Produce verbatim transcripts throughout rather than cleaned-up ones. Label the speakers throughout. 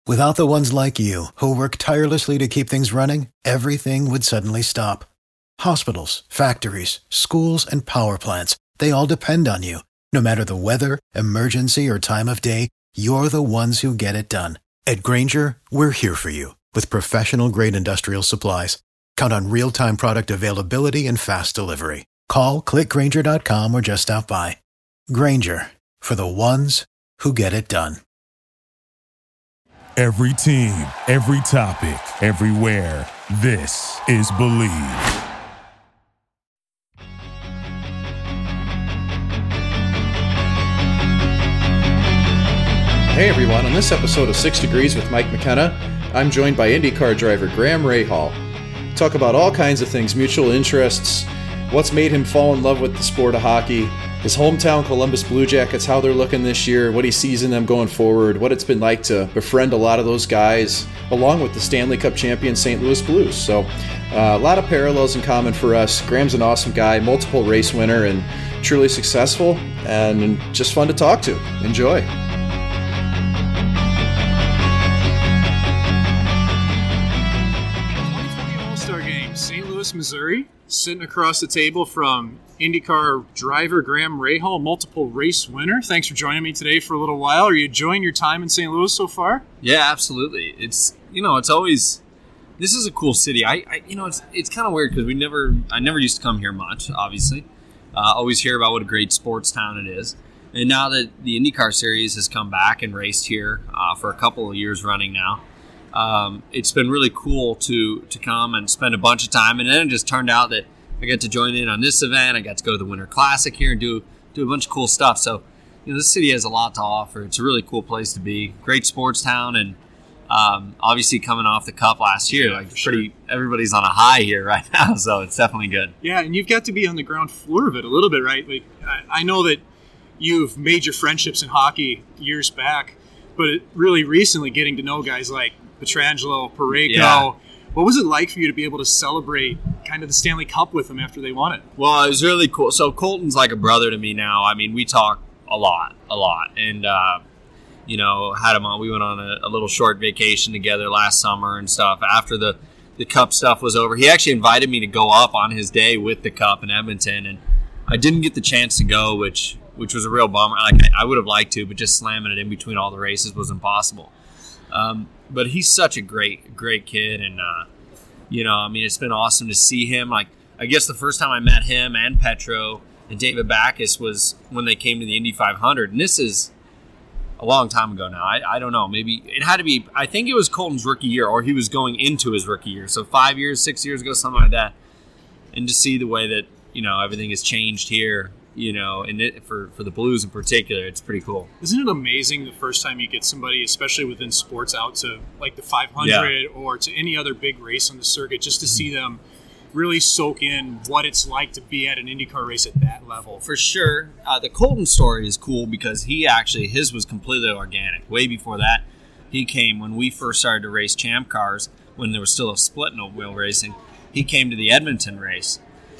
Speaker 1: Without the ones like you, who work tirelessly to keep things running, everything would suddenly stop. Hospitals, factories, schools, and power plants, they all depend on you. No matter the weather, emergency, or time of day, you're the ones who get it done. At Grainger, we're here for you with professional-grade industrial supplies. Count on real-time product availability and fast delivery. Call, click Grainger dot com, or just stop by. Grainger, for the ones who get it done.
Speaker 2: Every team, every topic, everywhere. This is Believe.
Speaker 3: Hey everyone, on this episode of Six Degrees with Mike McKenna, I'm joined by IndyCar driver Graham Rahal. Talk about all kinds of things, mutual interests, what's made him fall in love with the sport of hockey, his hometown Columbus Blue Jackets, how they're looking this year, what he sees in them going forward, what it's been like to befriend a lot of those guys, along with the Stanley Cup champion Saint Louis Blues. So uh, a lot of parallels in common for us. Graham's an awesome guy, multiple race winner, and truly successful, and just fun to talk to. Enjoy.
Speaker 4: All-Star Game, Saint Louis, Missouri, sitting across the table from IndyCar driver Graham Rahal, multiple race winner. Thanks for joining me today for a little while. Are you enjoying your time in Saint Louis so far?
Speaker 5: Yeah, absolutely. It's, you know, it's always, this is a cool city. I, I you know, it's it's kind of weird because we never, I never used to come here much, obviously. Uh, always hear about what a great sports town it is. And now that the IndyCar series has come back and raced here uh, for a couple of years running now, um, it's been really cool to to come and spend a bunch of time. And then it just turned out that I got to join in on this event. I got to go to the Winter Classic here and do do a bunch of cool stuff. So, you know, this city has a lot to offer. It's a really cool place to be. Great sports town, and um, obviously coming off the Cup last year,
Speaker 4: Yeah,
Speaker 5: like
Speaker 4: for sure.
Speaker 5: pretty everybody's on a high here right now. So it's definitely good.
Speaker 4: Yeah, and you've got to be on the ground floor of it a little bit, right? Like, I, I know that you've made your friendships in hockey years back, but it really recently getting to know guys like Pietrangelo, Parayko.
Speaker 5: Yeah.
Speaker 4: What was it like for you to be able to celebrate kind of the Stanley Cup with them after they won it?
Speaker 5: Well, it was really cool. So Colton's like a brother to me now. I mean, we talk a lot, a lot. And, uh, you know, had him on. We went on a, a little short vacation together last summer and stuff. After the, the Cup stuff was over, he actually invited me to go up on his day with the Cup in Edmonton. And I didn't get the chance to go, which which was a real bummer. Like, I, I would have liked to, but just slamming it in between all the races was impossible. Um, but he's such a great, great kid. And, uh, you know, I mean, it's been awesome to see him. Like, I guess the first time I met him and Petro and David Backus was when they came to the Indy five hundred. And this is a long time ago now. I, I don't know. Maybe it had to be, I think it was Colton's rookie year, or he was going into his rookie year. So five years, six years ago, something like that. And to see the way that, you know, everything has changed here, you know, and it, for, for the Blues in particular, it's pretty cool.
Speaker 4: Isn't it amazing the first time you get somebody, especially within sports, out to like the five hundred
Speaker 5: Yeah.
Speaker 4: or to any other big race on the circuit, just to see them really soak in what it's like to be at an IndyCar race at that level?
Speaker 5: For sure. Uh, the Colton story is cool because he actually, his was completely organic. Way before that, he came when we first started to race Champ Cars, when there was still a split no wheel racing. He came to the Edmonton race.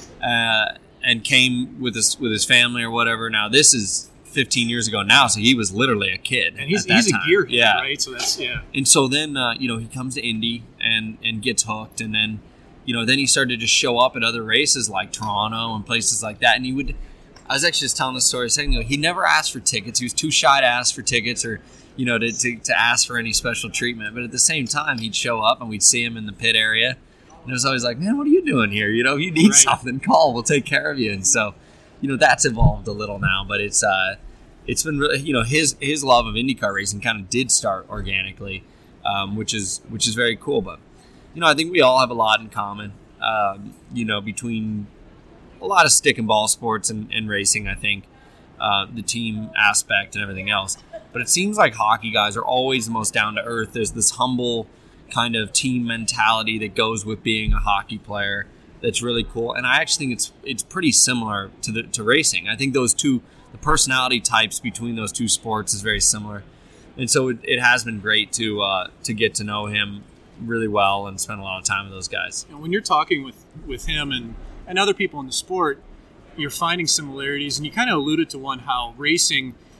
Speaker 5: Uh, and came with his with his family or whatever. Now, this is fifteen years ago now, so he was literally a kid.
Speaker 4: And he's,
Speaker 5: at that
Speaker 4: he's a
Speaker 5: time.
Speaker 4: gearhead,
Speaker 5: yeah.
Speaker 4: right? So that's, yeah.
Speaker 5: And so then, uh, you know, he comes to Indy and, and gets hooked. And then, you know, then he started to show up at other races like Toronto and places like that. And he would, I was actually just telling this story a second ago, he never asked for tickets. He was too shy to ask for tickets or, you know, to, to, to ask for any special treatment. But at the same time, he'd show up and we'd see him in the pit area. And it was always like, man, what are you doing here? You know, if you need
Speaker 4: Right.
Speaker 5: something, call. We'll take care of you. And so, you know, that's evolved a little now. But it's uh, it's been really, you know, his his love of IndyCar racing kind of did start organically, um, which is which is very cool. But, you know, I think we all have a lot in common, um, you know, between a lot of stick and ball sports and, and racing, I think, uh, the team aspect and everything else. But it seems like hockey guys are always the most down to earth. There's this humble kind of team mentality that goes with being a hockey player that's really cool. And I actually think it's it's pretty similar to the to racing. I think those two, the personality types between those two sports is very similar. And so it, it has been great to uh, to get to know him really well and spend a lot of time with those guys.
Speaker 4: And when you're talking with, with him and, and other people in the sport, you're finding similarities, and you kind of alluded to one, how racing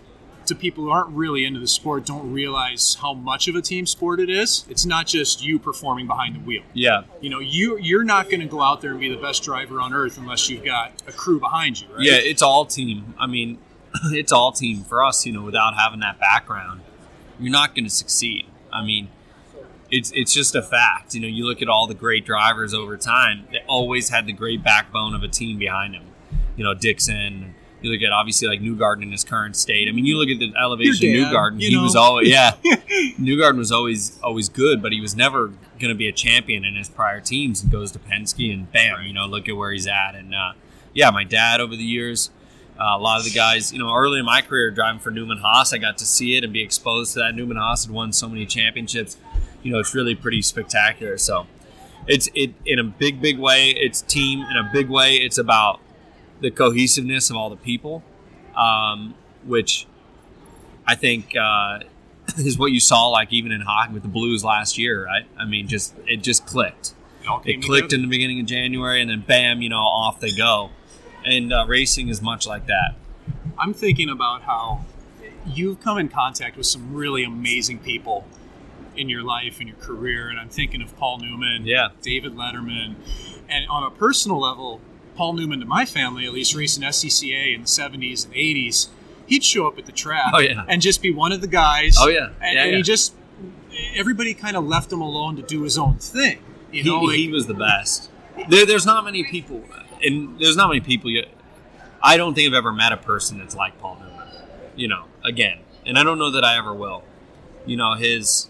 Speaker 4: to people who aren't really into the sport, don't realize how much of a team sport it is. It's not just you performing behind the wheel.
Speaker 5: Yeah.
Speaker 4: You know, you, you're not going to go out there and be the best driver on earth unless you've got a crew behind you, right?
Speaker 5: Yeah, it's all team. I mean, it's all team. For us, you know, without having that background, you're not going to succeed. I mean, it's it's just a fact. You know, you look at all the great drivers over time, they always had the great backbone of a team behind them. You know, Dixon. You look at, obviously, like Newgarden in his current state. I mean, you look at the elevation
Speaker 4: Your
Speaker 5: of
Speaker 4: dad,
Speaker 5: Newgarden.
Speaker 4: you
Speaker 5: He
Speaker 4: know.
Speaker 5: was always, yeah. Newgarden was always always good, but he was never going to be a champion in his prior teams. And goes to Penske, and bam, you know, look at where he's at. And, uh, yeah, my dad over the years, uh, a lot of the guys, you know, early in my career driving for Newman Haas, I got to see it and be exposed to that. Newman Haas had won so many championships. You know, it's really pretty spectacular. So it's it in a big, big way. It's team. In a big way, it's about the cohesiveness of all the people, um, which I think uh, is what you saw, like even in hockey with the Blues last year, right? I mean, just it just clicked.
Speaker 4: It, all came
Speaker 5: It clicked
Speaker 4: together.
Speaker 5: in the beginning of January, and then bam, you know, off they go. And uh, racing is much like that.
Speaker 4: I'm thinking about how you've come in contact with some really amazing people in your life and your career, and I'm thinking of Paul Newman,
Speaker 5: Yeah.
Speaker 4: David Letterman, and on a personal level, Paul Newman, to my family, at least racing S C C A in the seventies and eighties, he'd show up at the track
Speaker 5: Oh, yeah.
Speaker 4: and just be one of the guys.
Speaker 5: Oh, yeah.
Speaker 4: And,
Speaker 5: Yeah,
Speaker 4: and
Speaker 5: yeah.
Speaker 4: he just, everybody kind of left him alone to do his own thing. You
Speaker 5: He,
Speaker 4: know, like,
Speaker 5: he was the best. There, there's not many people, and there's not many people yet. I don't think I've ever met a person that's like Paul Newman. You know, again, and I don't know that I ever will. You know, his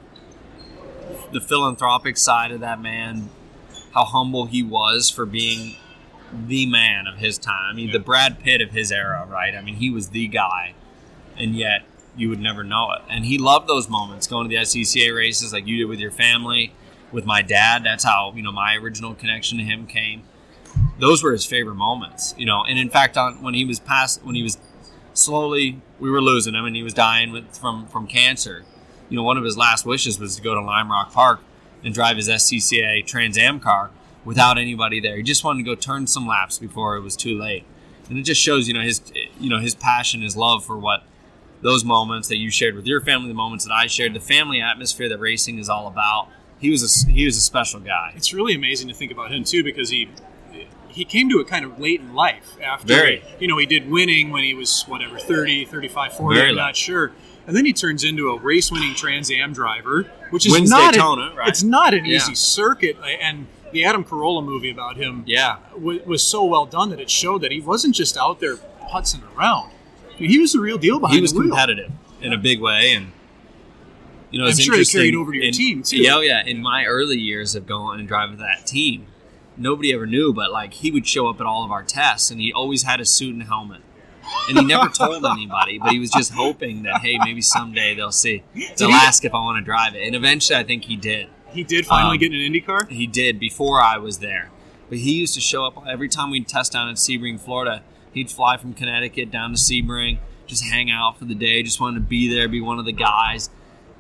Speaker 5: the philanthropic side of that man, how humble he was for being the man of his time. I mean, the Brad Pitt of his era, right? I mean, he was the guy, and yet you would never know it. And he loved those moments, going to the S C C A races like you did with your family, with my dad. That's how, you know, my original connection to him came. Those were his favorite moments, you know. And in fact, on when he was past, when he was slowly, we were losing him, and he was dying with, from from cancer. You know, one of his last wishes was to go to Lime Rock Park and drive his S C C A Trans Am car without anybody there. He just wanted to go turn some laps before it was too late. And it just shows, you know, his, you know, his passion, his love for what those moments that you shared with your family, the moments that I shared, the family atmosphere that racing is all about. He was a, he was a special guy.
Speaker 4: it's really amazing to think about him too, because he he came to it kind of late in life after
Speaker 5: Very.
Speaker 4: you know he did winning when he was whatever thirty, thirty-five, forty,
Speaker 5: Very
Speaker 4: I'm
Speaker 5: late.
Speaker 4: not sure, and then he turns into a race winning Trans Am driver, which is
Speaker 5: Wins
Speaker 4: not
Speaker 5: Daytona,
Speaker 4: an,
Speaker 5: right?
Speaker 4: it's not an
Speaker 5: Yeah.
Speaker 4: easy circuit. And the Adam Carolla movie about him
Speaker 5: Yeah.
Speaker 4: was, was so well done that it showed that he wasn't just out there putzing around. I mean, he was the real deal behind
Speaker 5: He was
Speaker 4: the wheel.
Speaker 5: competitive in a big way, and you know,
Speaker 4: I'm
Speaker 5: it's
Speaker 4: sure it
Speaker 5: interesting.
Speaker 4: carried over to your
Speaker 5: in-
Speaker 4: team, too.
Speaker 5: Yeah, oh, yeah. In my early years of going and driving that team, nobody ever knew, but like he would show up at all of our tests, and he always had a suit and helmet, and he never told anybody, but he was just hoping that hey, maybe someday they'll see, they'll
Speaker 4: he-
Speaker 5: ask if I want to drive it, and eventually, I think he did.
Speaker 4: He did finally
Speaker 5: Um,
Speaker 4: get in an Indy car.
Speaker 5: He did before I was there. But he used to show up every time we'd test down in Sebring, Florida. He'd fly from Connecticut down to Sebring, just hang out for the day, just wanted to be there, be one of the guys.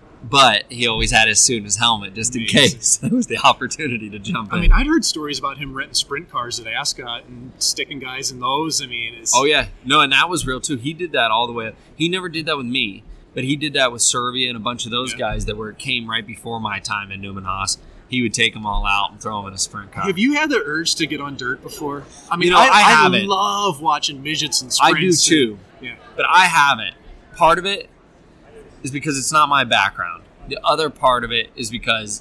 Speaker 5: But he always had his suit and his helmet just in
Speaker 4: Amazing.
Speaker 5: case. It was the opportunity to jump
Speaker 4: I
Speaker 5: in.
Speaker 4: mean, I'd heard stories about him renting sprint cars at Ascot and sticking guys in those. I mean, it's,
Speaker 5: Oh, yeah. No, and that was real, too. He did that all the way. He never did that with me, but he did that with Servia and a bunch of those
Speaker 4: Yeah.
Speaker 5: guys that were came right before my time in Newman Haas. He would take them all out and throw them in a sprint car.
Speaker 4: Have you had the urge to get on dirt before? I mean,
Speaker 5: You know,
Speaker 4: I,
Speaker 5: I
Speaker 4: I
Speaker 5: haven't.
Speaker 4: love watching midgets and
Speaker 5: I
Speaker 4: sprints.
Speaker 5: do, too.
Speaker 4: And, yeah.
Speaker 5: But I haven't. Part of it is because it's not my background. The other part of it is because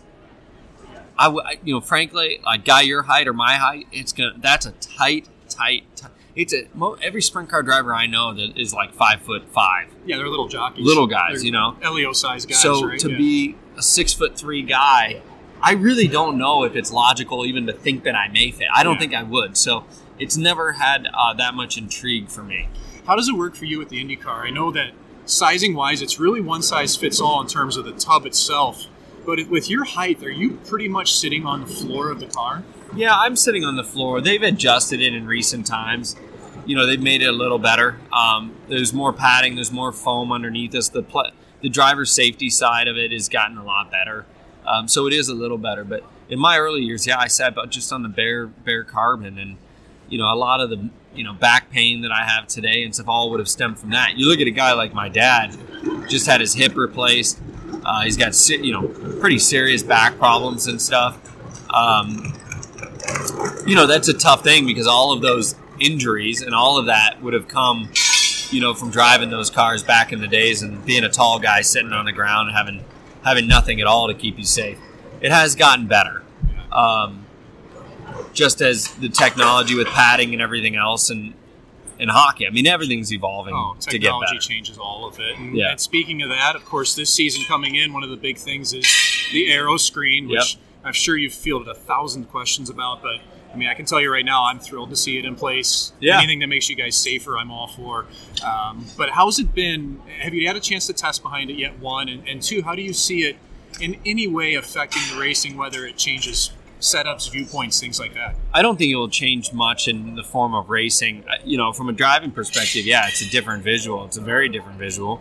Speaker 5: I, w- I- you know, frankly, like guy your height or my height, it's gonna. That's a tight, tight. tight it's a mo- every sprint car driver I know that is like five foot five.
Speaker 4: Yeah, they're little jockeys.
Speaker 5: Little guys,
Speaker 4: They're
Speaker 5: you know.
Speaker 4: Elio sized guys,
Speaker 5: so
Speaker 4: right?
Speaker 5: to
Speaker 4: Yeah.
Speaker 5: be a six foot three guy, I really don't know if it's logical even to think that I may fit. I don't
Speaker 4: Yeah.
Speaker 5: think I would. So it's never had uh, that much intrigue for me.
Speaker 4: How does it work for you with the IndyCar? I know that sizing-wise, it's really one size fits all in terms of the tub itself. But it- with your height, are you pretty much sitting on the floor of the car?
Speaker 5: Yeah, I'm sitting on the floor. They've adjusted it in recent times. You know, they've made it a little better. Um, there's more padding. There's more foam underneath us. The pl- the driver's safety side of it has gotten a lot better. Um, so it is a little better. But in my early years, yeah, I sat about just on the bare bare carbon, and you know, a lot of the you know, back pain that I have today and stuff all would have stemmed from that. You look at a guy like my dad, just had his hip replaced. Uh, he's got, you know, pretty serious back problems and stuff. Um, you know, that's a tough thing because all of those injuries and all of that would have come, you know, from driving those cars back in the days and being a tall guy sitting on the ground and having having nothing at all to keep you safe. It has gotten better. Um, just as the technology with padding and everything else and in hockey. I mean, everything's evolving
Speaker 4: oh,
Speaker 5: to get
Speaker 4: technology
Speaker 5: better.
Speaker 4: changes all of it. And,
Speaker 5: yeah.
Speaker 4: and speaking of that, of course, this season coming in, one of the big things is the Aero screen, which
Speaker 5: yep.
Speaker 4: I'm sure you've fielded a thousand questions about, but I mean, I can tell you right now, I'm thrilled to see it in place.
Speaker 5: Yeah.
Speaker 4: Anything that makes you guys safer, I'm all for. Um, but how's it been? Have you had a chance to test behind it yet, one? And, and two, how do you see it in any way affecting the racing, whether it changes setups, viewpoints, things like that?
Speaker 5: I don't think it will change much in the form of racing. You know, from a driving perspective, yeah, it's a different visual. It's a very different visual.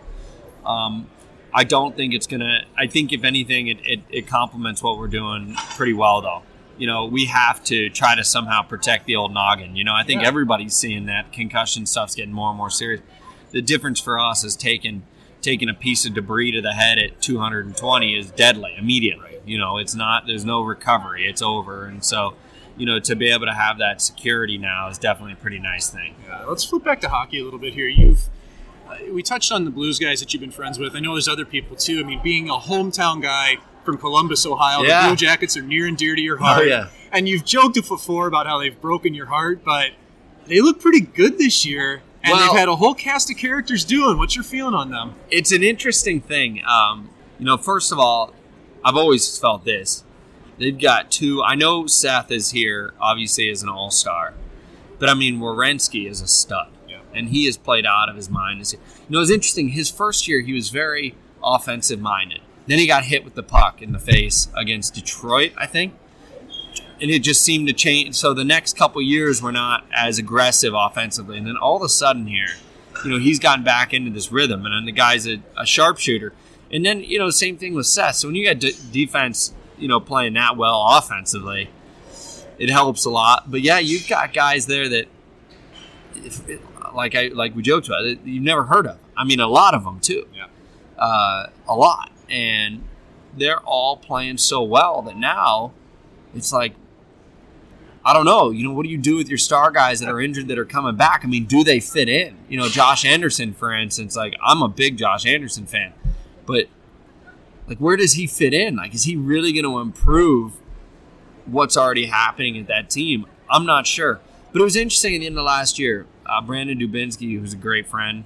Speaker 5: Um, I don't think it's going to – I think, if anything, it, it, it complements what we're doing pretty well, though. You know, we have to try to somehow protect the old noggin. You know, I think
Speaker 4: yeah.
Speaker 5: everybody's seeing that concussion stuff's getting more and more serious. The difference for us is taking taking a piece of debris to the head at two hundred twenty is deadly immediately. You know, it's not, there's no recovery. It's over. And so, you know, to be able to have that security now is definitely a pretty nice thing.
Speaker 4: Yeah, let's flip back to hockey a little bit here. You've uh, we touched on the Blues guys that you've been friends with. I know there's other people too. I mean, being a hometown guy from Columbus, Ohio,
Speaker 5: yeah.
Speaker 4: the Blue Jackets are near and dear to your heart.
Speaker 5: Oh, yeah.
Speaker 4: And you've joked before about how they've broken your heart, but they look pretty good this year. And
Speaker 5: well,
Speaker 4: they've had a whole cast of characters doing. What's your feeling on them?
Speaker 5: It's an interesting thing. Um, you know, first of all, I've always felt this. They've got two. I know Seth is here, obviously, as an all-star. But, I mean, Werenski is a stud.
Speaker 4: Yeah.
Speaker 5: And he has played out of his mind. You know, it's interesting. His first year, he was very offensive-minded. Then he got hit with the puck in the face against Detroit, I think. And it just seemed to change. So the next couple years were not as aggressive offensively. And then all of a sudden here, you know, he's gotten back into this rhythm. And then the guy's a, a sharpshooter. And then, you know, same thing with Seth. So when you got d- defense, you know, playing that well offensively, it helps a lot. But, yeah, you've got guys there that, if it, like I like we joked about, it, you've never heard of. I mean, a lot of them, too.
Speaker 4: Yeah.
Speaker 5: Uh, a lot. And they're all playing so well that now it's like, I don't know, you know, what do you do with your star guys that are injured that are coming back? I mean, do they fit in? You know, Josh Anderson, for instance, like, I'm a big Josh Anderson fan, but, like, where does he fit in? Like, is he really going to improve what's already happening at that team? I'm not sure. But it was interesting at the end of last year, uh, Brandon Dubinsky, who's a great friend,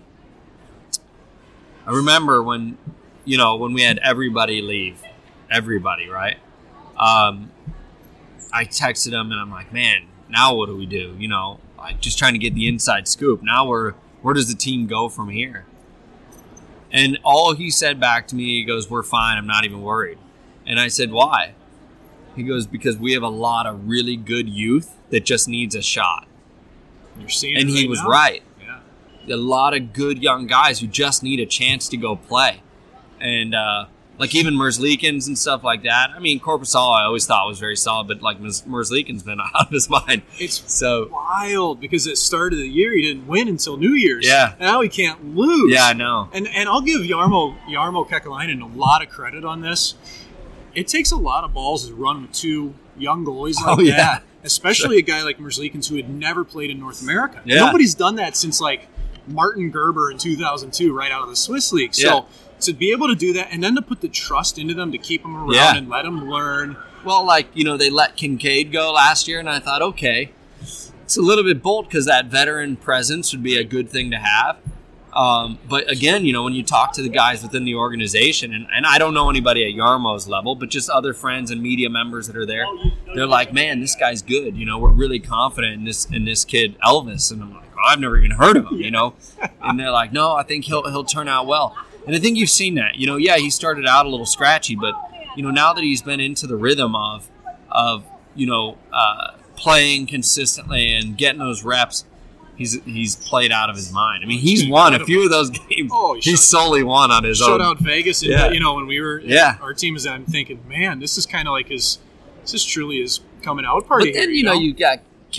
Speaker 5: I remember when, you know, when we had everybody leave, everybody, right? Um, I texted him and I'm like, man, now what do we do? You know, like just trying to get the inside scoop. Now we're, where does the team go from here? And all he said back to me, he goes, we're fine. I'm not even worried. And I said, why? He goes, because we have a lot of really good youth that just needs a shot.
Speaker 4: You're seeing
Speaker 5: and
Speaker 4: it
Speaker 5: he
Speaker 4: right
Speaker 5: was
Speaker 4: now.
Speaker 5: right.
Speaker 4: Yeah.
Speaker 5: A lot of good young guys who just need a chance to go play. And, uh, like even Merzlikins and stuff like that. I mean, Korpisalo I always thought was very solid, but like Merzlikins been out of his mind.
Speaker 4: It's
Speaker 5: so
Speaker 4: wild because at the start of the year he didn't win until New Year's.
Speaker 5: Yeah.
Speaker 4: Now he can't lose.
Speaker 5: Yeah, I know.
Speaker 4: And and I'll give Jarmo Jarmo Kekalainen a lot of credit on this. It takes a lot of balls to run with two young goalies like
Speaker 5: Oh, yeah.
Speaker 4: that, especially a guy like Merzlikins who had never played in North America.
Speaker 5: Yeah.
Speaker 4: Nobody's done that since like Martin Gerber in two thousand two, right out of the Swiss League. So.
Speaker 5: Yeah.
Speaker 4: To be able to do that and then to put the trust into them to keep them around
Speaker 5: Yeah.
Speaker 4: and let them learn.
Speaker 5: Well, like, you know, they let Kincaid go last year, and I thought, okay, it's a little bit bold because that veteran presence would be a good thing to have. Um, but again, you know, when you talk to the guys within the organization, and, and I don't know anybody at Jarmo's level, but just other friends and media members that are there, they're like, man, this guy's good. You know, we're really confident in this in this kid, Elvis. And I'm like, oh, I've never even heard of him, you know. And they're like, no, I think he'll he'll turn out well. And I think you've seen that. You know, yeah, he started out a little scratchy, but, you know, now that he's been into the rhythm of, of you know, uh, playing consistently and getting those reps, he's he's played out of his mind. I mean, he's won a few of those games.
Speaker 4: Oh, he
Speaker 5: he's
Speaker 4: shut,
Speaker 5: solely won on his
Speaker 4: shut
Speaker 5: own.
Speaker 4: out Vegas. And,
Speaker 5: Yeah.
Speaker 4: you know, when we were,
Speaker 5: Yeah.
Speaker 4: our team is, I'm thinking, man, this is kind of like his, this is truly his coming out party.
Speaker 5: But then,
Speaker 4: here,
Speaker 5: you know, you got kids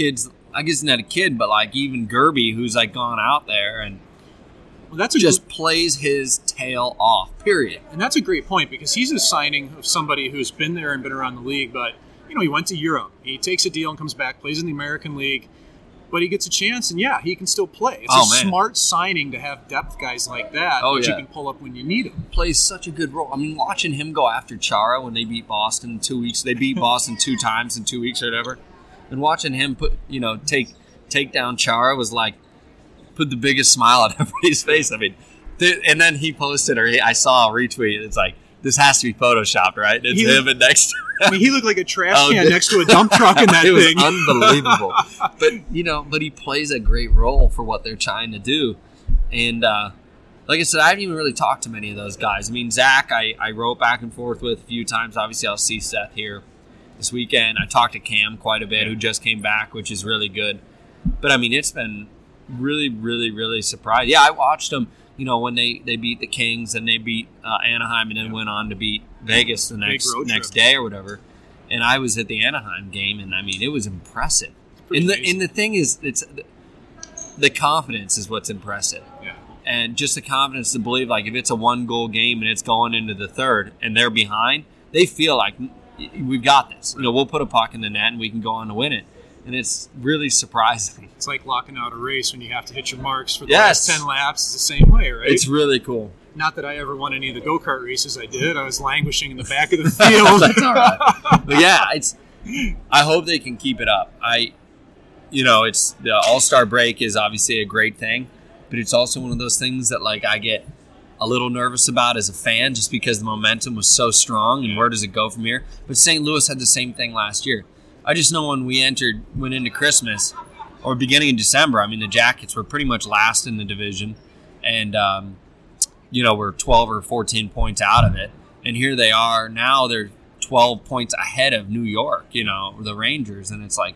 Speaker 5: I guess not a kid, but like even Gerby, who's like gone out there and
Speaker 4: well, that's a
Speaker 5: just
Speaker 4: gr-
Speaker 5: plays his tail off, period.
Speaker 4: And that's a great point because he's a signing of somebody who's been there and been around the league, but you know, he went to Europe. He takes a deal and comes back, plays in the American League, but he gets a chance, and yeah, he can still play. It's
Speaker 5: oh,
Speaker 4: a
Speaker 5: man.
Speaker 4: smart signing to have depth guys like that
Speaker 5: oh,
Speaker 4: that
Speaker 5: yeah.
Speaker 4: you can pull up when you need them.
Speaker 5: Plays such a good role. I mean, watching him go after Chara when they beat Boston in two weeks. They beat Boston two times in two weeks or whatever. And watching him put, you know, take take down Chara was like, put the biggest smile on everybody's face. I mean, th- and then he posted, or he, I saw a retweet. It's like, this has to be photoshopped, right? It's
Speaker 4: he
Speaker 5: him
Speaker 4: looked,
Speaker 5: and next.
Speaker 4: I mean, he looked like a trash
Speaker 5: oh,
Speaker 4: can next to a dump truck in that
Speaker 5: it
Speaker 4: thing.
Speaker 5: Was unbelievable. But you know, but he plays a great role for what they're trying to do, and uh, like I said, I haven't even really talked to many of those guys. I mean, Zach, I, I wrote back and forth with a few times. Obviously, I'll see Seth here this weekend. I talked to Cam quite a bit, who just came back, which is really good. But I mean, it's been really, really, really surprising. Yeah, I watched them. You know, when they, they beat the Kings and they beat uh, Anaheim and then yeah. went on to beat Vegas the next next day or whatever. And I was at the Anaheim game, and I mean, it was impressive. And the and the thing is, it's the confidence is what's impressive.
Speaker 4: Yeah.
Speaker 5: And just the confidence to believe, like, if it's a one goal game and it's going into the third and they're behind, they feel like we've got this. You know, we'll put a puck in the net and we can go on to win it. And it's really surprising.
Speaker 4: It's like locking out a race when you have to hit your marks for the
Speaker 5: yes.
Speaker 4: last ten laps. It's the same way, right?
Speaker 5: It's really cool.
Speaker 4: Not that I ever won any of the go-kart races I did. I was languishing in the back of the field.
Speaker 5: That's all right. But yeah, it's. I hope they can keep it up. I, you know, it's the All-Star break is obviously a great thing, but it's also one of those things that like I get a little nervous about as a fan just because the momentum was so strong and where does it go from here? But Saint Louis had the same thing last year. I just know when we entered, went into Christmas or beginning of December, I mean, the Jackets were pretty much last in the division and, um, you know, we're twelve or fourteen points out of it. And here they are. Now they're twelve points ahead of New York, you know, the Rangers. And it's like,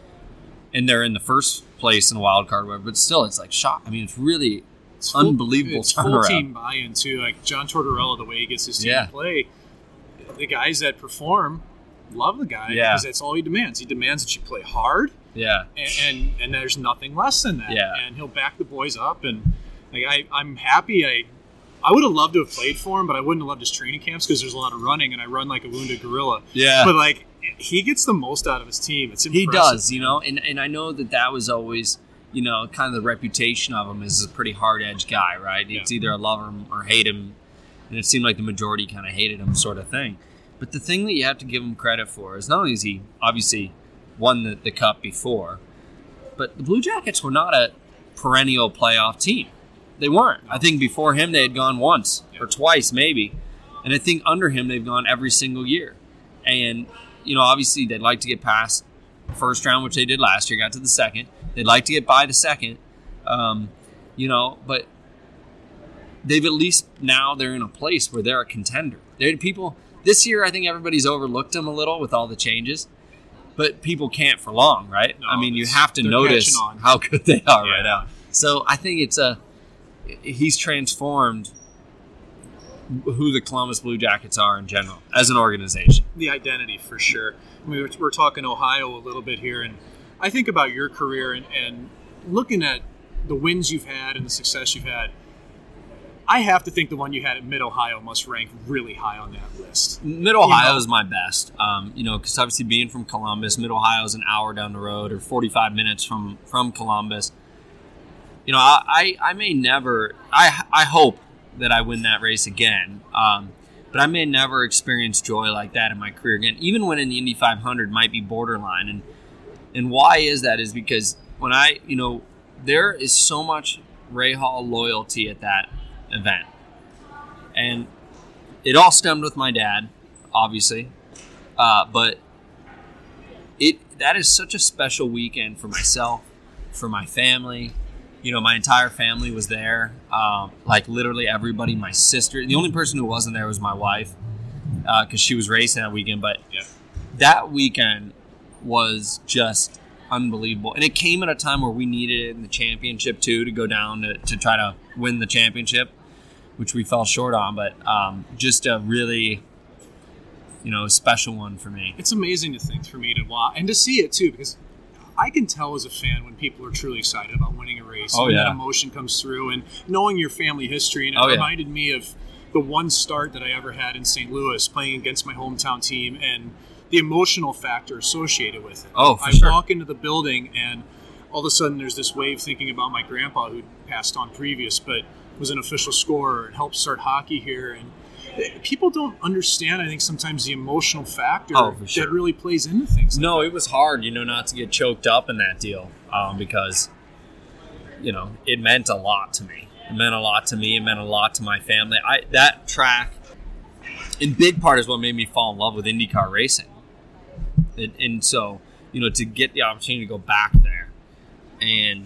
Speaker 5: and they're in the first place in the wild card, whatever, but still it's like shock. I mean, it's really
Speaker 4: it's full,
Speaker 5: unbelievable
Speaker 4: it's
Speaker 5: turnaround.
Speaker 4: Full team buy-in too. Like John Tortorella, the way he gets his team
Speaker 5: yeah.
Speaker 4: to play, the guys that perform love the guy
Speaker 5: yeah.
Speaker 4: because that's all he demands. He demands that you play hard.
Speaker 5: Yeah.
Speaker 4: And, and and there's nothing less than that.
Speaker 5: Yeah.
Speaker 4: And he'll back the boys up. And like I, I'm happy. I I would have loved to have played for him, but I wouldn't have loved his training camps because there's a lot of running, and I run like a wounded gorilla.
Speaker 5: Yeah.
Speaker 4: But like he gets the most out of his team. It's impressive.
Speaker 5: He does, you know, and and I know that that was always, you know, kind of the reputation of him as a pretty hard-edged guy, right?
Speaker 4: Yeah.
Speaker 5: It's either a love him or hate him, and it seemed like the majority kind of hated him, sort of thing. But the thing that you have to give him credit for is not only is he obviously won the, the cup before, but the Blue Jackets were not a perennial playoff team. They weren't. I think before him they had gone once or twice maybe, and I think under him they've gone every single year. And, you know, obviously they'd like to get past the first round, which they did last year, got to the second. They'd like to get by the second, um, you know, but they've at least now they're in a place where they're a contender. They're people... This year, I think everybody's overlooked them a little with all the changes, but people can't for long, right?
Speaker 4: No,
Speaker 5: I mean, you have to notice how good they are yeah. right now. So I think it's a he's transformed who the Columbus Blue Jackets are in general as an organization.
Speaker 4: The identity, for sure. I mean, we're, we're talking Ohio a little bit here, and I think about your career and, and looking at the wins you've had and the success you've had. I have to think the one you had at Mid-Ohio must rank really high on that list.
Speaker 5: Mid-Ohio
Speaker 4: you know?
Speaker 5: is my best, um, you know, because obviously being from Columbus, Mid-Ohio is an hour down the road or forty-five minutes from, from Columbus. You know, I, I, I may never, I, I hope that I win that race again, um, but I may never experience joy like that in my career again, even when in the Indy five hundred might be borderline. And, and why is that is because when I, you know, there is so much Rahal loyalty at that event, and it all stemmed with my dad, obviously, uh, but it that is such a special weekend for myself, for my family. You know, my entire family was there, um, like literally everybody. My sister, the only person who wasn't there was my wife, because uh, she was racing that weekend. But
Speaker 4: yeah.
Speaker 5: that weekend was just unbelievable, and it came at a time where we needed it in the championship too, to go down to, to try to win the championship, which we fell short on, but um, just a really, you know, special one for me.
Speaker 4: It's amazing to think for me to watch and to see it too, because I can tell as a fan when people are truly excited about winning a race.
Speaker 5: Oh,
Speaker 4: when
Speaker 5: yeah.
Speaker 4: that emotion comes through, and knowing your family history. And it
Speaker 5: Oh, yeah.
Speaker 4: reminded me of the one start that I ever had in Saint Louis, playing against my hometown team, and the emotional factor associated with it.
Speaker 5: Oh, for
Speaker 4: I
Speaker 5: sure.
Speaker 4: walk into the building, and all of a sudden there's this wave thinking about my grandpa who passed on previous, but was an official scorer and helped start hockey here. And people don't understand, I think, sometimes the emotional factor
Speaker 5: Oh, for sure.
Speaker 4: that really plays into things. like
Speaker 5: No,
Speaker 4: that.
Speaker 5: it was hard, you know, not to get choked up in that deal um, because, you know, it meant a lot to me. It meant a lot to me. It meant a lot to my family. I that track, in big part, is what made me fall in love with IndyCar racing. And, and so, you know, to get the opportunity to go back there and,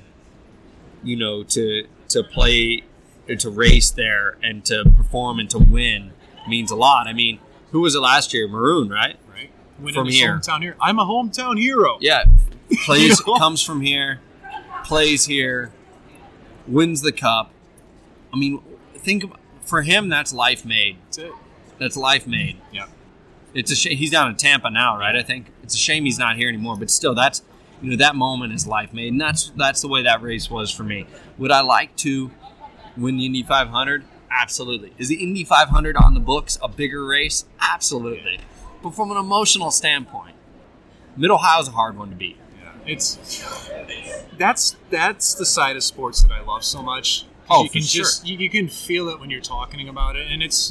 Speaker 5: you know, to to play, or to race there and to perform and to win means a lot. I mean, who was it last year? Maroon, right?
Speaker 4: Right. Winning
Speaker 5: From
Speaker 4: his
Speaker 5: here.
Speaker 4: hometown here. I'm a hometown hero.
Speaker 5: Yeah, plays
Speaker 4: You know?
Speaker 5: comes from here, plays here, wins the cup. I mean, think about, for him, that's life made.
Speaker 4: That's it.
Speaker 5: That's life made.
Speaker 4: Yeah.
Speaker 5: It's a shame he's down in Tampa now, right? I think it's a shame he's not here anymore. But still, that's you know that moment is life made, and that's that's the way that race was for me. Would I like to win the Indy five hundred? Absolutely. Is the Indy five hundred on the books a bigger race? Absolutely. But from an emotional standpoint, Mid-Ohio is a hard one to beat.
Speaker 4: Yeah. It's that's that's the side of sports that I love so much.
Speaker 5: Oh,
Speaker 4: you
Speaker 5: for
Speaker 4: can
Speaker 5: sure.
Speaker 4: just you, you can feel it when you're talking about it, and it's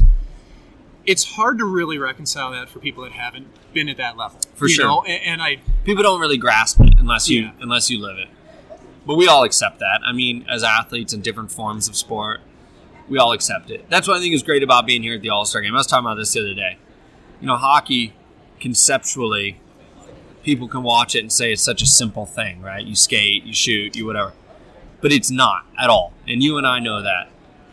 Speaker 4: it's hard to really reconcile that for people that haven't been at that level.
Speaker 5: For
Speaker 4: you
Speaker 5: sure.
Speaker 4: know? And, and I
Speaker 5: People don't really grasp it unless you
Speaker 4: Yeah.
Speaker 5: unless you live it. But we all accept that. I mean, as athletes in different forms of sport, we all accept it. That's what I think is great about being here at the All-Star Game. I was talking about this the other day. You know, hockey, conceptually, people can watch it and say it's such a simple thing, right? You skate, you shoot, you whatever. But it's not at all. And you and I know that.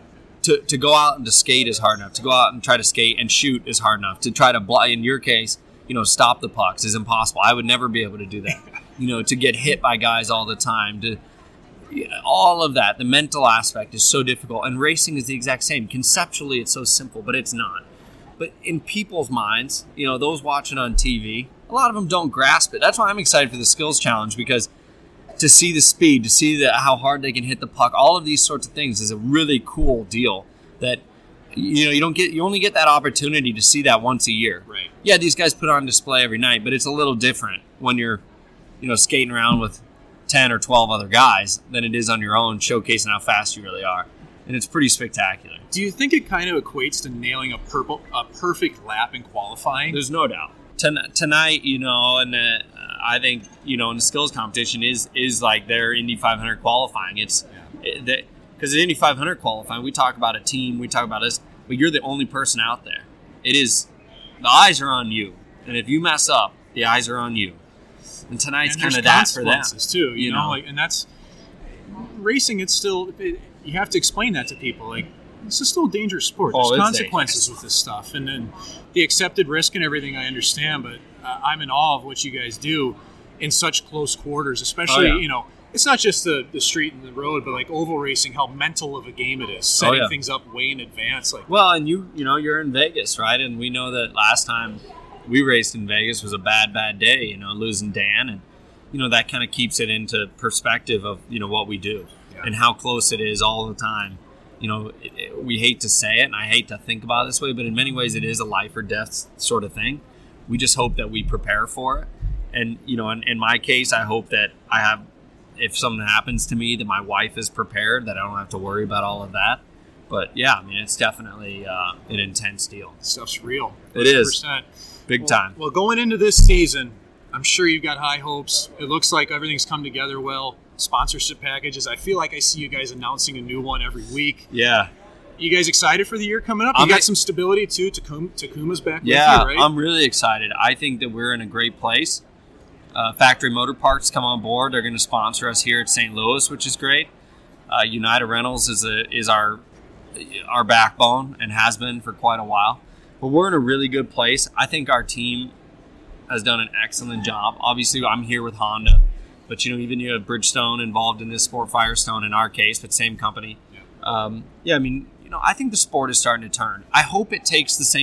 Speaker 5: To to go out and to skate is hard enough. To go out and try to skate and shoot is hard enough. To try to, bl- in your case, you know, stop the pucks is impossible. I would never be able to do that. You know, to get hit by guys all the time, to you know, all of that, the mental aspect is so difficult. And racing is the exact same. Conceptually, it's so simple, but it's not. But in people's minds, you know, those watching on T V, a lot of them don't grasp it. That's why I'm excited for the skills challenge, because to see the speed, to see the, how hard they can hit the puck, all of these sorts of things is a really cool deal that, you know, you don't get, you only get that opportunity to see that once a year.
Speaker 4: right.
Speaker 5: Yeah, these guys put on display every night, but it's a little different when you're, you know, skating around with ten or twelve other guys than it is on your own, showcasing how fast you really are. And it's pretty spectacular.
Speaker 4: Do you think it kind of equates to nailing a purple a perfect lap in qualifying?
Speaker 5: There's no doubt. Ton- tonight, you know, and uh, I think, you know, in the skills competition is is like their Indy five hundred qualifying. It's because at Indy five hundred qualifying, we talk about a team, we talk about this, but you're the only person out there. It is, the eyes are on you. And if you mess up, the eyes are on you. And tonight's
Speaker 4: And
Speaker 5: kind
Speaker 4: there's
Speaker 5: of that for them.
Speaker 4: consequences too, you,
Speaker 5: you
Speaker 4: know,
Speaker 5: know?
Speaker 4: like, and that's racing. It's still it, you have to explain that to people. Like, this is still a dangerous sport.
Speaker 5: Oh,
Speaker 4: There's
Speaker 5: it's
Speaker 4: consequences
Speaker 5: dangerous.
Speaker 4: with this stuff, and then the accepted risk and everything. I understand, but uh, I'm in awe of what you guys do in such close quarters. Especially,
Speaker 5: Oh, yeah.
Speaker 4: you know, it's not just the, the street and the road, but like oval racing. How mental of a game it is, setting
Speaker 5: Oh, yeah.
Speaker 4: things up way in advance. Like,
Speaker 5: Well, and you, you know, you're in Vegas, right? And we know that last time we raced in Vegas was a bad, bad day, you know, losing Dan. And, you know, that kind of keeps it into perspective of, you know, what we do
Speaker 4: Yeah.
Speaker 5: and how close it is all the time. You know, it, it, we hate to say it, and I hate to think about it this way, but in many ways it is a life or death sort of thing. We just hope that we prepare for it. And, you know, in, in my case, I hope that I have, if something happens to me, that my wife is prepared, that I don't have to worry about all of that. But, yeah, I mean, it's definitely uh, an intense deal.
Speaker 4: stuff's real.
Speaker 5: It is.
Speaker 4: one hundred percent.
Speaker 5: Big
Speaker 4: Well-
Speaker 5: time.
Speaker 4: Well, going into this season, I'm sure you've got high hopes. It looks like everything's come together well. Sponsorship packages. I feel like I see you guys announcing a new one every week.
Speaker 5: Yeah.
Speaker 4: You guys excited for the year coming up? You
Speaker 5: I'm
Speaker 4: got
Speaker 5: ex-
Speaker 4: some stability too. Takuma, Takuma's back
Speaker 5: Yeah,
Speaker 4: with you, right?
Speaker 5: I'm really excited. I think that we're in a great place. Uh, Factory Motor Parts come on board. They're going to sponsor us here at Saint Louis, which is great. Uh, United Rentals is a, is our our backbone and has been for quite a while. But we're in a really good place. I think our team has done an excellent job. Obviously, I'm here with Honda, but you know, even you have Bridgestone involved in this sport, Firestone in our case, but same company.
Speaker 4: Yeah.
Speaker 5: Um, yeah, I mean, you know, I think the sport is starting to turn. I hope it takes the same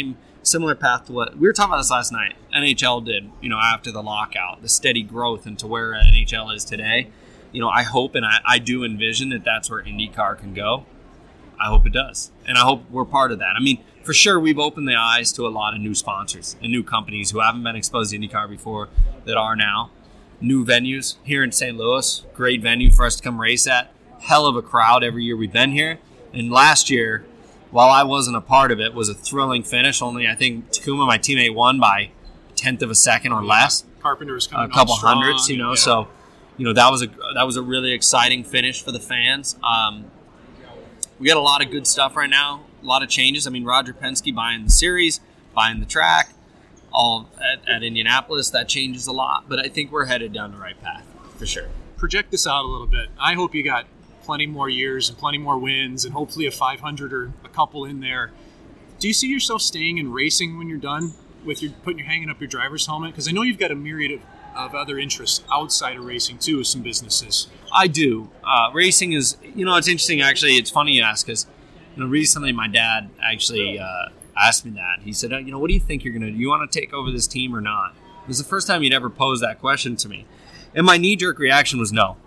Speaker 5: similar path to what we were talking about this last night. N H L did, you know, after the lockout, the steady growth into where N H L is today. You know, I hope and I, I do envision that that's where IndyCar can go. I hope it does. And I hope we're part of that. I mean, for sure, we've opened the eyes to a lot of new sponsors and new companies who haven't been exposed to IndyCar before that are now. New venues here in Saint Louis. Great venue for us to come race at. Hell of a crowd every year we've been here. And last year, while I wasn't a part of it, was a thrilling finish. Only I think Takuma, my teammate, won by a tenth of a second or less.
Speaker 4: Carpenter's coming
Speaker 5: a couple
Speaker 4: on strong,
Speaker 5: hundreds, you know.
Speaker 4: yeah.
Speaker 5: So, you know, that was a that was a really exciting finish for the fans. Um, we got a lot of good stuff right now. A lot of changes. I mean, Roger Penske buying the series, buying the track, all at, at Indianapolis. That changes a lot. But I think we're headed down the right path for sure.
Speaker 4: Project this out a little bit. I hope you got plenty more years and plenty more wins and hopefully a five hundred or a couple in there. Do you see yourself staying in racing when you're done with your putting your hanging up your driver's helmet? Because I know you've got a myriad of, of other interests outside of racing too, with some businesses.
Speaker 5: I do. Uh, racing is, you know, it's interesting actually. It's funny you ask because, you know, recently my dad actually uh, asked me that. He said, oh, you know, what do you think you're going to do? You want to take over this team or not? It was the first time he'd ever posed that question to me. And my knee-jerk reaction was no.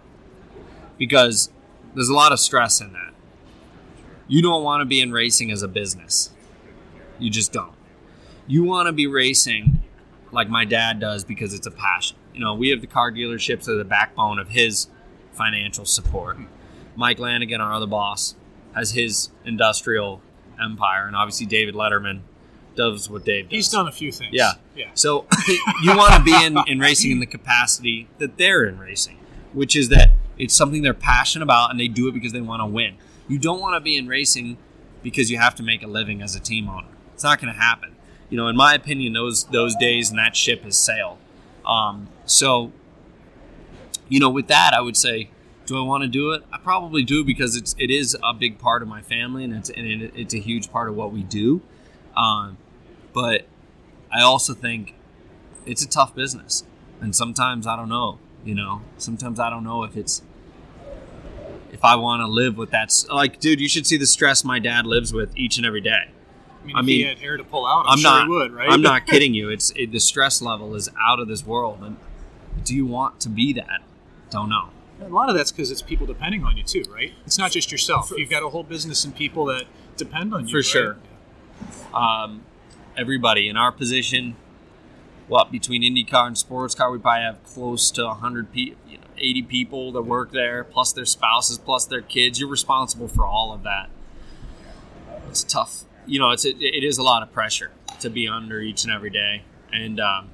Speaker 5: Because there's a lot of stress in that. You don't want to be in racing as a business. You just don't. You want to be racing like my dad does because it's a passion. You know, we have the car dealerships are the backbone of his financial support. Mike Lanigan, our other boss, has his industrial empire. And obviously David Letterman does what Dave does.
Speaker 4: He's done a few things.
Speaker 5: Yeah.
Speaker 4: yeah.
Speaker 5: So you want to be in, in racing in the capacity that they're in racing, which is that it's something they're passionate about and they do it because they want to win. You don't want to be in racing because you have to make a living as a team owner. It's not going to happen. You know, in my opinion, those those days and that ship has sailed. Um, so, you know, with that, I would say, do I want to do it? I probably do because it's it is a big part of my family and it's and it, it's a huge part of what we do. Um, but I also think it's a tough business, and sometimes I don't know. You know, sometimes I don't know if it's if I want to live with that. Like, dude, you should see the stress my dad lives with each and every day.
Speaker 4: I mean,
Speaker 5: I
Speaker 4: if
Speaker 5: mean,
Speaker 4: he had hair to pull out, I'm,
Speaker 5: I'm
Speaker 4: sure
Speaker 5: not.
Speaker 4: he would, right?
Speaker 5: I'm not kidding you. It's it, the stress level is out of this world. And do you want to be that? Don't know.
Speaker 4: A lot of that's because it's people depending on you too, right? It's not just yourself. You've got a whole business and people that depend on you.
Speaker 5: For
Speaker 4: right?
Speaker 5: sure. Um, everybody in our position, what between IndyCar and sports car, we probably have close to one hundred people, you know, eighty people that work there, plus their spouses, plus their kids. You're responsible for all of that. It's tough. You know, it's it, it is a lot of pressure to be under each and every day, and um,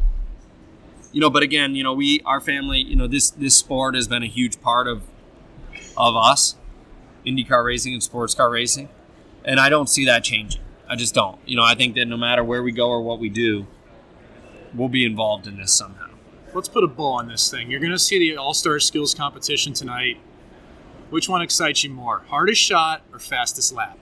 Speaker 5: you know. But again, you know, we our family, you know, this this sport has been a huge part of of us, IndyCar racing and sports car racing, and I don't see that changing. I just don't. You know, I think that no matter where we go or what we do, we'll be involved in this somehow.
Speaker 4: Let's put a bow on this thing. You're going to see the All-Star Skills Competition tonight. Which one excites you more, hardest shot or fastest lap?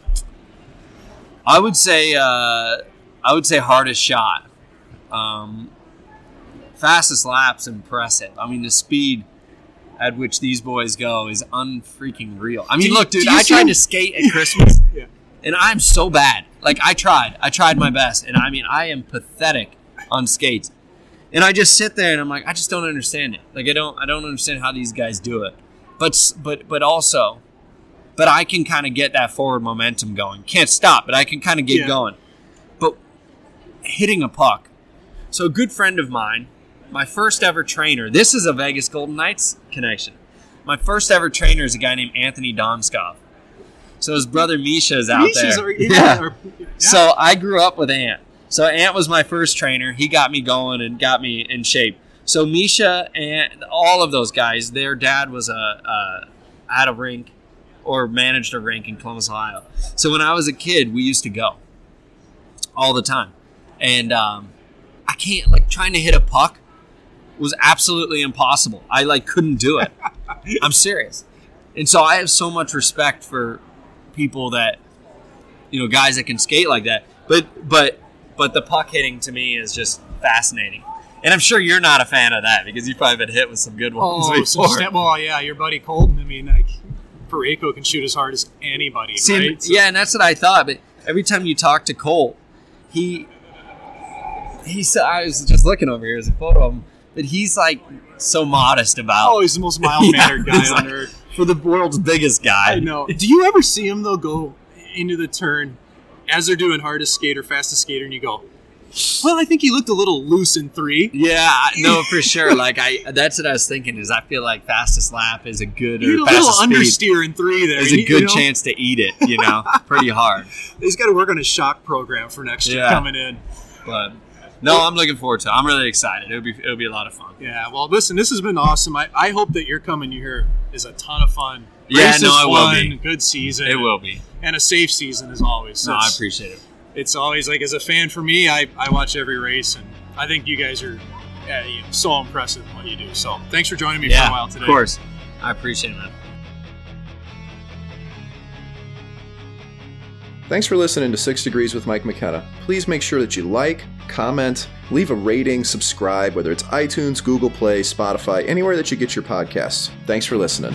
Speaker 5: I would say, uh, I would say hardest shot. Um, fastest lap's impressive. I mean, the speed at which these boys go is unfreaking real. I mean,
Speaker 4: you-
Speaker 5: look, dude,
Speaker 4: do you
Speaker 5: I
Speaker 4: see
Speaker 5: tried
Speaker 4: them-
Speaker 5: to skate at Christmas,
Speaker 4: Yeah.
Speaker 5: and I'm so bad. Like, I tried. I tried my best, and I mean, I am pathetic on skates. And I just sit there, and I'm like, I just don't understand it. Like, I don't, I don't understand how these guys do it. But, but, but also, but I can kind of get that forward momentum going. Can't stop, but I can kind of get
Speaker 4: Yeah.
Speaker 5: going. But hitting a puck. So a good friend of mine, my first ever trainer, this is a Vegas Golden Knights connection. My first ever trainer is a guy named Anthony Donskov. So his brother Misha is out
Speaker 4: Misha's
Speaker 5: there.
Speaker 4: are- yeah, are- yeah.
Speaker 5: So I grew up with Ant. So Ant was my first trainer. He got me going and got me in shape. So Misha and all of those guys, their dad was a, a at a rink or managed a rink in Columbus, Ohio. So when I was a kid, we used to go all the time. And um, I can't, like, trying to hit a puck was absolutely impossible. I, like, couldn't do it. I'm serious. And so I have so much respect for people that, you know, guys that can skate like that. But, but, but the puck hitting to me is just fascinating. And I'm sure you're not a fan of that because you've probably been hit with some good ones
Speaker 4: Oh, so
Speaker 5: before.
Speaker 4: sta- well, yeah, your buddy Colton. I mean, like, Parayko can shoot as hard as anybody,
Speaker 5: See,
Speaker 4: right? So-
Speaker 5: yeah, and that's what I thought. But every time you talk to Colt, he he's. I was just looking over here as a photo of him, but he's like so modest about.
Speaker 4: Oh, he's the most mild-mannered
Speaker 5: Yeah,
Speaker 4: guy
Speaker 5: he's
Speaker 4: on
Speaker 5: like-
Speaker 4: earth.
Speaker 5: for the world's biggest guy.
Speaker 4: I know. Do you ever see him though go into the turn as they're doing hardest skater, fastest skater, and you go, well, I think he looked a little loose in three.
Speaker 5: Yeah, I- no, for sure. Like I, that's what I was thinking. Is I feel like fastest lap is a good
Speaker 4: He did
Speaker 5: or
Speaker 4: a little
Speaker 5: fastest speed
Speaker 4: understeer in three there.
Speaker 5: is a
Speaker 4: You
Speaker 5: good
Speaker 4: know?
Speaker 5: chance to eat it. You know, pretty hard.
Speaker 4: He's got to work on his shock program for next year
Speaker 5: Yeah.
Speaker 4: coming in.
Speaker 5: But no, I'm looking forward to it. I'm really excited. It'll be it'll be a lot of fun.
Speaker 4: Yeah, well, listen, this has been awesome. I, I hope that your coming here is a ton of fun.
Speaker 5: Yeah,
Speaker 4: Race
Speaker 5: no,
Speaker 4: is
Speaker 5: it will
Speaker 4: fun,
Speaker 5: be.
Speaker 4: Good season.
Speaker 5: It will be.
Speaker 4: And a safe season as always.
Speaker 5: No, I
Speaker 4: It's-
Speaker 5: appreciate it.
Speaker 4: It's always like, as a fan for me, I, I watch every race, and I think you guys are uh, you know, so impressive in what you do. So thanks for joining me
Speaker 5: Yeah,
Speaker 4: for a while today.
Speaker 5: of course. I appreciate it, man.
Speaker 3: Thanks for listening to Six Degrees with Mike McKenna. Please make sure that you like, comment, leave a rating, subscribe, whether it's iTunes, Google Play, Spotify, anywhere that you get your podcasts. Thanks for listening.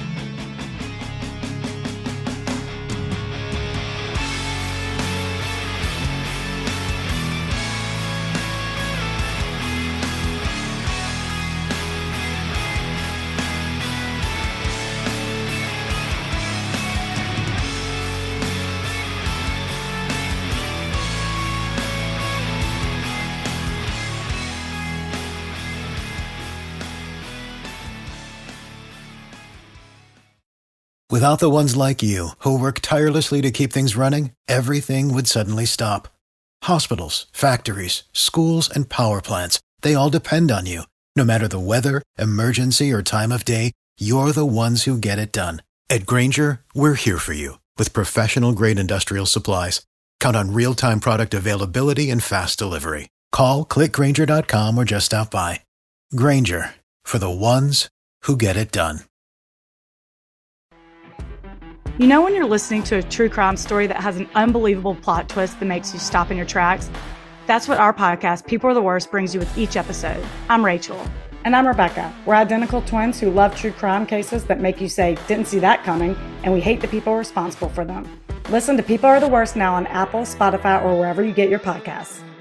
Speaker 1: Without the ones like you, who work tirelessly to keep things running, everything would suddenly stop. Hospitals, factories, schools, and power plants, they all depend on you. No matter the weather, emergency, or time of day, you're the ones who get it done. At Grainger, we're here for you with professional-grade industrial supplies. Count on real-time product availability and fast delivery. Call, click Grainger dot com, or just stop by. Grainger, for the ones who get it done.
Speaker 6: You know when you're listening to a true crime story that has an unbelievable plot twist that makes you stop in your tracks? That's what our podcast, People Are the Worst, brings you with each episode. I'm Rachel.
Speaker 7: And I'm Rebecca. We're identical twins who love true crime cases that make you say, didn't see that coming, and we hate the people responsible for them. Listen to People Are the Worst now on Apple, Spotify, or wherever you get your podcasts.